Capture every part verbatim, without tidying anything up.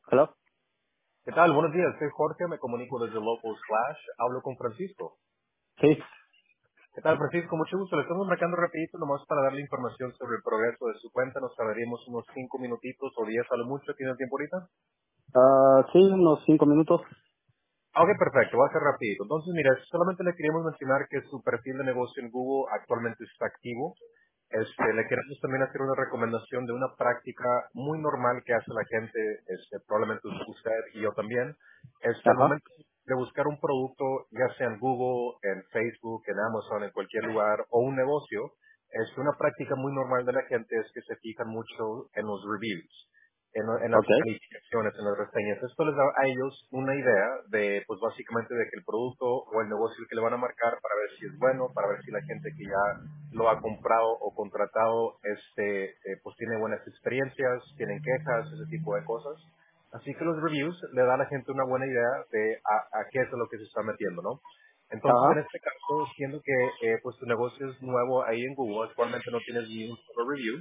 Hello. ¿Qué tal? Buenos días, soy Jorge, me comunico desde Local Slash, hablo con Francisco. Sí. ¿Qué tal, Francisco? Mucho gusto, le estamos marcando rapidito nomás para darle información sobre el progreso de su cuenta, nos tardaríamos unos cinco minutitos o diez a lo mucho, ¿tiene tiempo ahorita? Ah, sí, unos cinco minutos. Ah, ok, perfecto, va a ser rapidito. Entonces, mira, solamente le queríamos mencionar que su perfil de negocio en Google actualmente está activo. Este, le queremos también hacer una recomendación de una práctica muy normal que hace la gente, este, probablemente usted y yo también. Este, al Ajá. momento de buscar un producto, ya sea en Google, en Facebook, en Amazon, en cualquier lugar, o un negocio, es una práctica muy normal de la gente es que se fijan mucho en los reviews en, en las Okay. calificaciones, en las reseñas. Esto les da a ellos una idea de, pues básicamente de que el producto o el negocio que le van a marcar para ver si es bueno, para ver si la gente que ya lo ha comprado o contratado, este, eh, pues tiene buenas experiencias, tienen quejas, ese tipo de cosas. Así que los reviews le da a la gente una buena idea de a, a qué es a lo que se está metiendo, ¿no? Entonces, en Ajá. este caso, siendo que eh, pues tu negocio es nuevo ahí en Google, actualmente no tienes ni un solo review,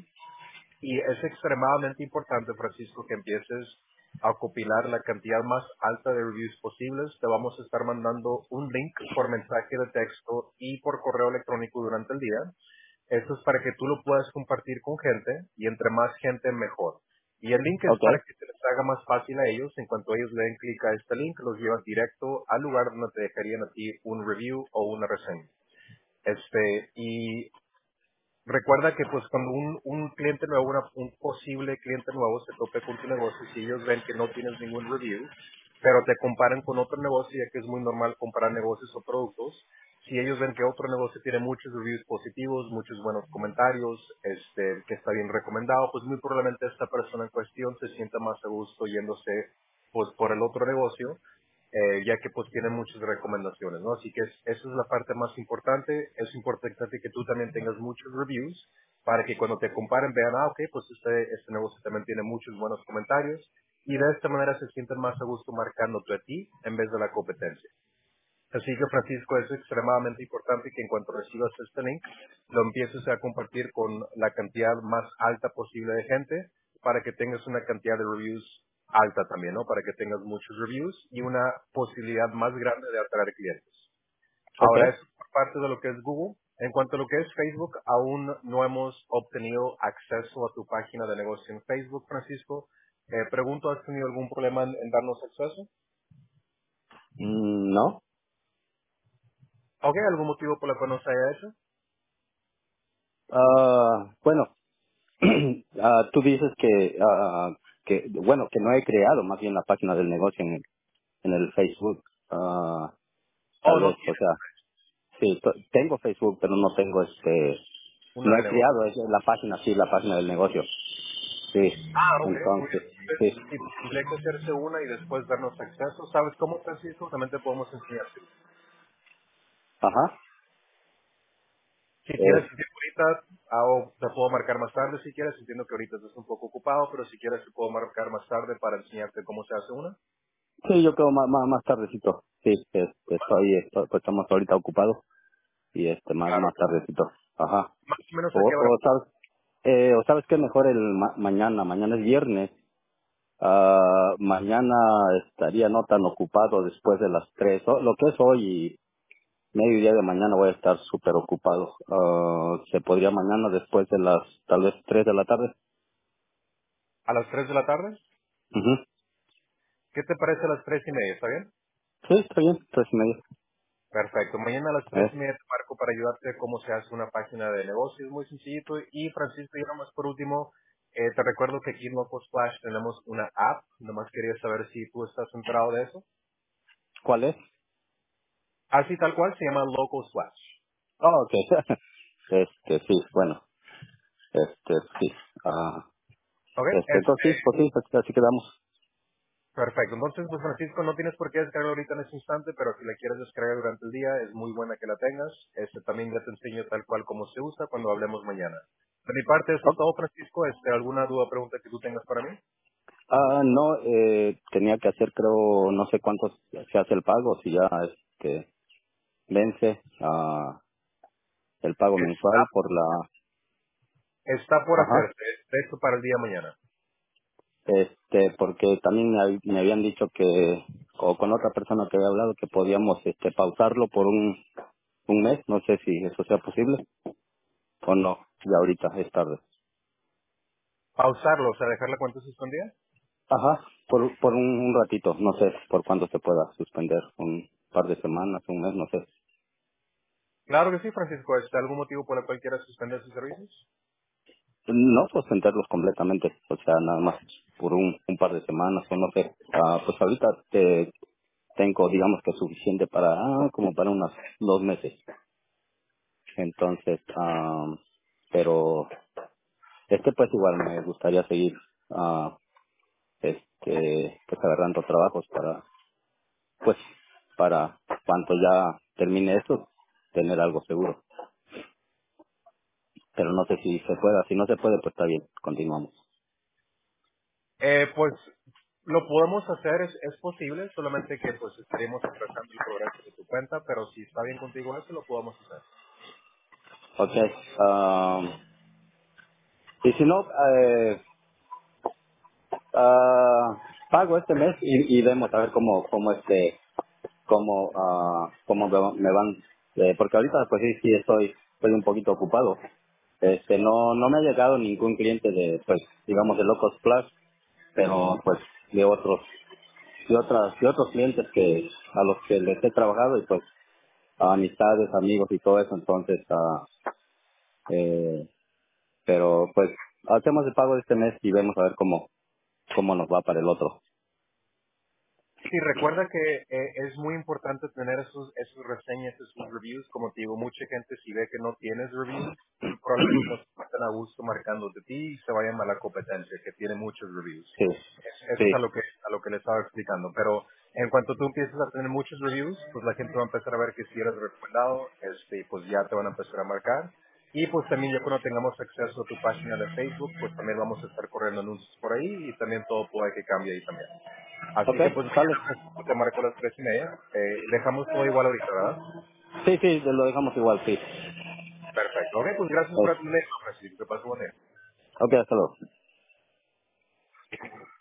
y es extremadamente importante, Francisco, que empieces a copilar la cantidad más alta de reviews posibles. Te vamos a estar mandando un link por mensaje de texto y por correo electrónico durante el día. Esto es para que tú lo puedas compartir con gente y entre más gente mejor. Y el link es Okay. para que se les haga más fácil a ellos. En cuanto ellos le den clic a este link, los lleva directo al lugar donde te dejarían a ti un review o una reseña. Este, y recuerda que pues cuando un, un cliente nuevo, una- un posible cliente nuevo se tope con tu negocio, si ellos ven que no tienes ningún review, pero te comparan con otro negocio, ya que es muy normal comparar negocios o productos, si ellos ven que otro negocio tiene muchos reviews positivos, muchos buenos comentarios, este, que está bien recomendado, pues muy probablemente esta persona en cuestión se sienta más a gusto yéndose pues por el otro negocio, eh, ya que pues tiene muchas recomendaciones, ¿no? Así que es- esa es la parte más importante. Es importante que tú también tengas muchos reviews para que cuando te comparen vean, ah, ok, pues este, este negocio también tiene muchos buenos comentarios y de esta manera se sienten más a gusto marcándote a ti en vez de la competencia. Así que, Francisco, es extremadamente importante que en cuanto recibas este link, lo empieces a compartir con la cantidad más alta posible de gente para que tengas una cantidad de reviews alta también, ¿no? Para que tengas muchos reviews y una posibilidad más grande de atraer clientes. Okay. Ahora, eso por parte de lo que es Google. En cuanto a lo que es Facebook, aún no hemos obtenido acceso a tu página de negocio en Facebook, Francisco. Eh, pregunto, ¿has tenido algún problema en en darnos acceso? Mm, no. ¿Ok? ¿Algún motivo por el cual no se haya hecho? Ah, bueno, ah, tú dices que, ah, que, bueno, que no he creado más bien la página del negocio en el, en el Facebook. Ah, Oh, tal no vez, o tiene sea, sí, to- tengo Facebook, pero no tengo este, una no de he negocio. creado es la página, sí, la página del negocio. Sí, Ah, ok. Muy bien. entonces, Entonces, sí. sí, tendría que hacerse una y después darnos acceso. ¿Sabes cómo, Francisco? También te podemos enseñarte. Ajá. Si tienes Eh, tiempo ahorita, ah, o te puedo marcar más tarde si quieres. Entiendo que ahorita estás un poco ocupado, pero si quieres te puedo marcar más tarde para enseñarte cómo se hace una. sí, yo creo más, más, más tardecito. Sí, este, estoy, estoy, pues estamos ahorita ocupados y este más Claro. más tardecito. Ajá. Más o menos O, a qué hora. o sabes, eh, o sabes que mejor el ma- mañana, mañana es viernes. Ah, mañana estaría no tan ocupado después de las tres. O- lo que es hoy y mediodía de mañana voy a estar súper ocupado. Ah, se podría mañana después de las tal vez tres de la tarde. ¿A las tres de la tarde? Ujú. ¿Qué te parece a las tres y media? ¿Está bien? Sí, está bien, tres y media. Perfecto. Mañana a las tres y Eh, media te marco para ayudarte a cómo se hace una página de negocios. Muy sencillito. Y Francisco, y nada más por último, eh, te recuerdo que aquí en Local Splash tenemos una app. Nomás quería saber si tú estás enterado de eso. ¿Cuál es? Así tal cual se llama Local Splash. Oh, ok. este, sí, bueno, este, sí. Ah, ¿Ok? este, Este, entonces sí, pues sí, pues así quedamos. perfecto. Entonces, pues Francisco, no tienes por qué descargarla ahorita en ese instante, pero si la quieres descargar durante el día, es muy buena que la tengas. Este también ya te enseño tal cual como se usa cuando hablemos mañana. De mi parte, eso es Ok. todo, Francisco. Este, ¿alguna duda o pregunta que tú tengas para mí? Ah, no, eh, tenía que hacer, creo, no sé cuánto se hace el pago, si ya este, vence ah, el pago Está mensual por la... Está por Ajá. hacerse. De hecho, para el día de mañana. este, porque también me, hab- me habían dicho que, o con otra persona que había hablado, que podíamos, este, pausarlo por un, un mes, no sé si eso sea posible o no, ya ahorita es tarde. Pausarlo, o sea, dejar la cuenta suspendida. Ajá, por, por un, un ratito, no sé por cuándo se pueda suspender, un par de semanas, un mes, no sé. Claro que sí, Francisco. ¿Está algún motivo por el cual quieras suspender sus servicios? No suspenderlos completamente, o sea, nada más por un, un par de semanas o no sé. Ah, pues ahorita te, tengo, digamos que suficiente para, ah, como para unos dos meses. Entonces, ah, pero este pues igual me gustaría seguir, ah, este, pues agarrando trabajos para, pues, para cuanto ya termine esto, tener algo seguro. Pero no sé si se pueda, si no se puede, pues está bien, continuamos. Eh, pues lo podemos hacer, es, es posible, solamente que pues estaríamos atrasando el progreso de tu cuenta, pero si está bien contigo eso, lo podemos hacer. Ok, ah, y si no, eh, ah, pago este mes y, y vemos a ver cómo, cómo este, cómo, ah, cómo me van, me van, eh, porque ahorita pues sí, sí estoy, estoy un poquito ocupado. Este, no, no me ha llegado ningún cliente de, pues, digamos de Locos Plus, pero pues de otros, de otras, de otros clientes que, a los que les he trabajado y pues amistades, amigos y todo eso, entonces, ah, eh, pero pues hacemos el pago de este mes y vemos a ver cómo, cómo nos va para el otro. Sí, recuerda que eh, es muy importante tener esos, esos reseñas, esos reviews. Como te digo, mucha gente si ve que no tienes reviews, probablemente no se sientan a gusto marcando de ti y se vayan a la competencia, que tiene muchos reviews. Sí, Es- Eso sí, es a lo que a lo que le estaba explicando. Pero en cuanto tú empieces a tener muchos reviews, pues la gente va a empezar a ver que si eres recomendado, este, y pues ya te van a empezar a marcar. Y pues también ya cuando tengamos acceso a tu página de Facebook, pues también vamos a estar corriendo anuncios por ahí y también todo puede que cambie ahí también. Así ok, que pues sale. mañana te marco a las tres y media. Eh, dejamos todo igual ahorita, ¿verdad? Sí, sí, lo dejamos igual, sí. Perfecto. Ok, pues gracias por Es- atender, Francisco. Que pases buen día. ok, hasta luego.